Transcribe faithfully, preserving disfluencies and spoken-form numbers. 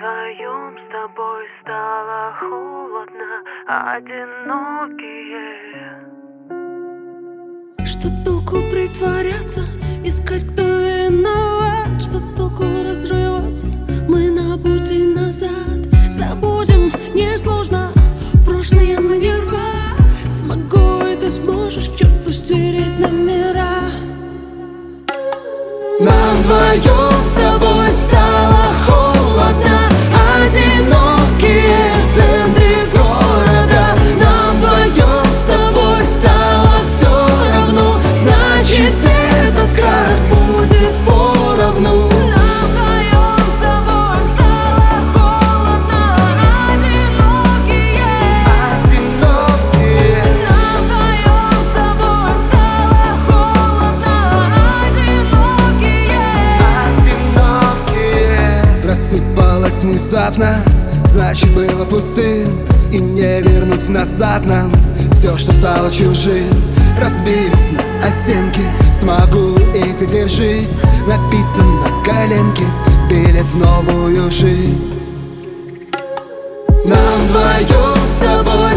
вдвоем с тобой стало холодно, одинокие. Что толку притворяться, искать, кто виноват? Что толку разрываться, мы на пути назад. Забудем, несложно, прошлое мы не рвать. Смогу и ты сможешь к черту стереть номера. Нам вдвоем с тобой стало холодно, одинокие в центре города. Нам вдвоем с тобой стало все равно, значит этот крах будет поровну. Нам вдвоем с тобой стало холодно, одинокие. Одинокие. Нам вдвоем с тобой стало холодно, одинокие. Одинокие. Рассыпалась внезапно, значит было пустым, и не вернуть назад нам все, что стало чужим. Разбились на оттенки, смогу и ты держись. Написан на коленке билет в новую жизнь. Нам вдвоем с тобой